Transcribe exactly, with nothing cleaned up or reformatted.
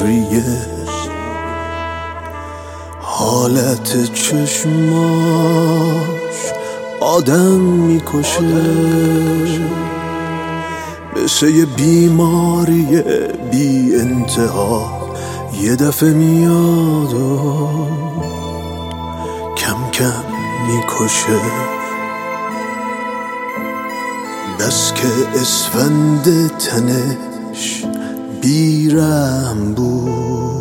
فطریه، حالت چشماش آدم میکشه، مثل یه بیماری بی انتها یه دفعه میاد و کم کم میکشه. بس که اسفند تنش بیرحم بود،